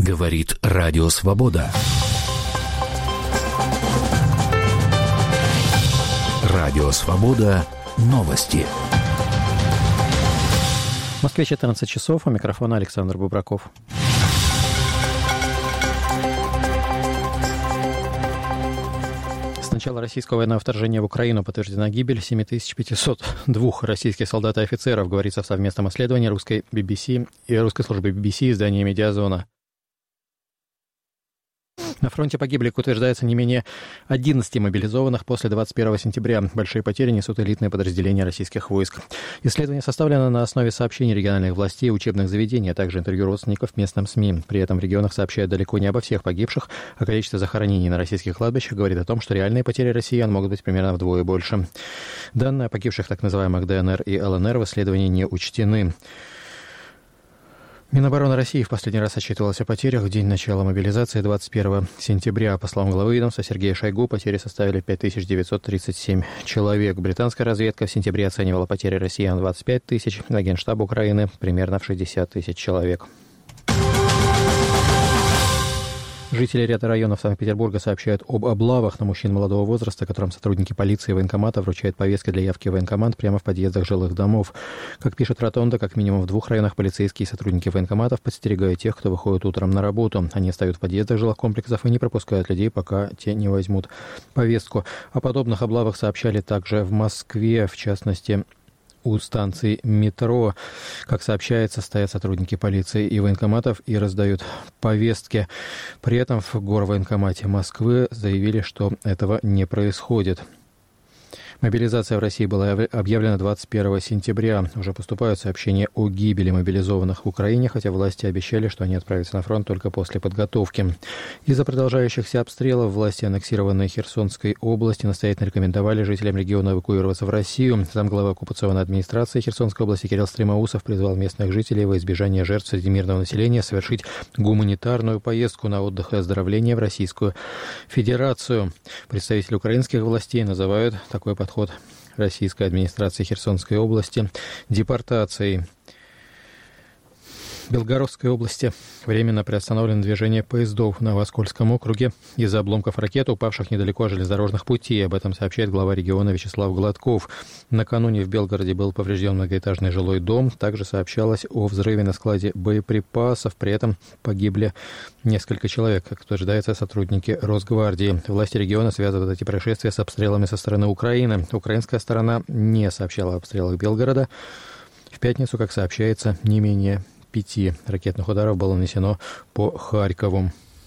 Говорит Радио Свобода. Радио Свобода. Новости. В Москве 14 часов, у микрофона Александр Бубраков. С начала российского военного вторжения в Украину подтверждена гибель 7502 российских солдат и офицеров, говорится в совместном исследовании русской BBC и русской службы BBC издания «Медиазона». На фронте погибли, как утверждается, не менее 11 мобилизованных после 21 сентября. Большие потери несут элитные подразделения российских войск. Исследование составлено на основе сообщений региональных властей, учебных заведений, а также интервью родственников местным СМИ. При этом в регионах сообщают далеко не обо всех погибших, а количество захоронений на российских кладбищах говорит о том, что реальные потери россиян могут быть примерно вдвое больше. Данные о погибших так называемых ДНР и ЛНР в исследовании не учтены. Минобороны России в последний раз отчитывалась о потерях в день начала мобилизации 21 сентября. По словам главы ведомства Сергея Шойгу, потери составили 5937 человек. Британская разведка в сентябре оценивала потери россиян в 25 тысяч, а Генштаб Украины примерно в 60 тысяч человек. Жители ряда районов Санкт-Петербурга сообщают об облавах на мужчин молодого возраста, которым сотрудники полиции и военкомата вручают повестки для явки в военкомат прямо в подъездах жилых домов. Как пишет Ротонда, как минимум в 2 районах полицейские и сотрудники военкоматов подстерегают тех, кто выходит утром на работу. Они встают в подъездах жилых комплексов и не пропускают людей, пока те не возьмут повестку. О подобных облавах сообщали также в Москве, в частности, у станций метро. Как сообщается, стоят сотрудники полиции и военкоматов и раздают повестки. При этом в горвоенкомате Москвы заявили, что этого не происходит. Мобилизация в России была объявлена 21 сентября. Уже поступают сообщения о гибели мобилизованных в Украине, хотя власти обещали, что они отправятся на фронт только после подготовки. Из-за продолжающихся обстрелов власти аннексированной Херсонской области настоятельно рекомендовали жителям региона эвакуироваться в Россию. Замглавы оккупационной администрации Херсонской области Кирилл Стремоусов призвал местных жителей во избежание жертв среди мирного населения совершить гуманитарную поездку на отдых и оздоровление в Российскую Федерацию. Представители украинских властей называют такой подход российской администрации Херсонской области депортацией. В Белгородской области временно приостановлено движение поездов на Воскольском округе из-за обломков ракет, упавших недалеко от железнодорожных путей. Об этом сообщает глава региона Вячеслав Гладков. Накануне в Белгороде был поврежден многоэтажный жилой дом. Также сообщалось о взрыве на складе боеприпасов. При этом погибли несколько человек, как утверждается, сотрудники Росгвардии. Власти региона связывают эти происшествия с обстрелами со стороны Украины. Украинская сторона не сообщала о обстрелах Белгорода. В пятницу, как сообщается, не менее 5 ракетных ударов было нанесено по Харькову.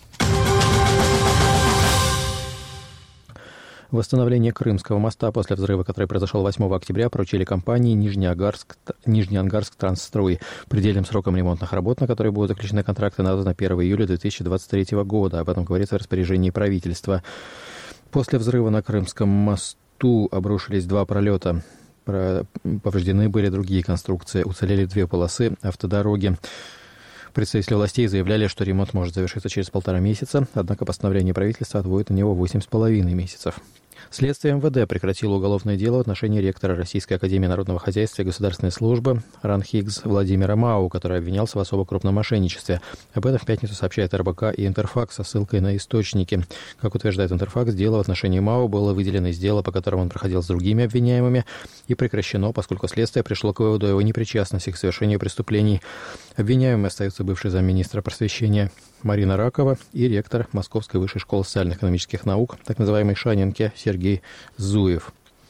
Восстановление Крымского моста после взрыва, который произошел 8 октября, поручили компании Нижнеангарск Трансстрой. Предельным сроком ремонтных работ, на которые будут заключены контракты, названо 1 июля 2023 года. Об этом говорится в распоряжении правительства. После взрыва на Крымском мосту обрушились 2 пролета. Повреждены были другие конструкции, уцелели 2 полосы автодороги. Представители властей заявляли, что ремонт может завершиться через 1,5 месяца, однако постановление правительства отводит на него 8,5 месяцев. Следствие МВД прекратило уголовное дело в отношении ректора Российской академии народного хозяйства и государственной службы РАНХИГС Владимира Мау, который обвинялся в особо крупном мошенничестве. Об этом в пятницу сообщает РБК и Интерфакс со ссылкой на источники. Как утверждает Интерфакс, дело в отношении Мау было выделено из дела, по которому он проходил с другими обвиняемыми, и прекращено, поскольку следствие пришло к выводу о его непричастности к совершению преступлений. Обвиняемыми остаются бывший замминистра просвещения Марина Ракова и ректор Московской высшей школы социально-экономических наук, так называемой Шанинки, Сергей Зуев.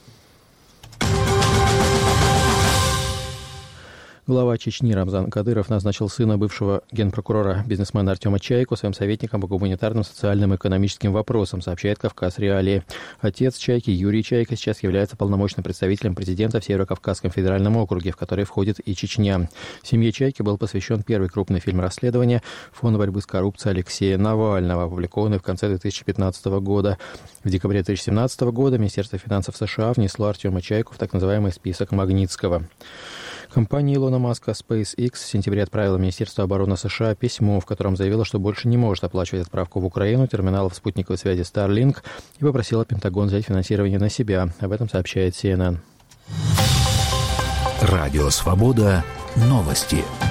Глава Чечни Рамзан Кадыров назначил сына бывшего генпрокурора бизнесмена Артема Чайку своим советником по гуманитарным, социальным и экономическим вопросам, сообщает «Кавказ Реалии». Отец Чайки, Юрий Чайка, сейчас является полномочным представителем президента в Северо-Кавказском федеральном округе, в который входит и Чечня. Семье Чайки был посвящен первый крупный фильм расследования «Фонд борьбы с коррупцией» Алексея Навального, опубликованный в конце 2015 года. В декабре 2017 года Министерство финансов США внесло Артема Чайку в так называемый список Магнитского. Компания Илона Маска SpaceX в сентябре отправила Министерству обороны США письмо, в котором заявила, что больше не может оплачивать отправку в Украину терминалов спутниковой связи Starlink и попросила Пентагон взять финансирование на себя. Об этом сообщает CNN. Радио Свобода. Новости.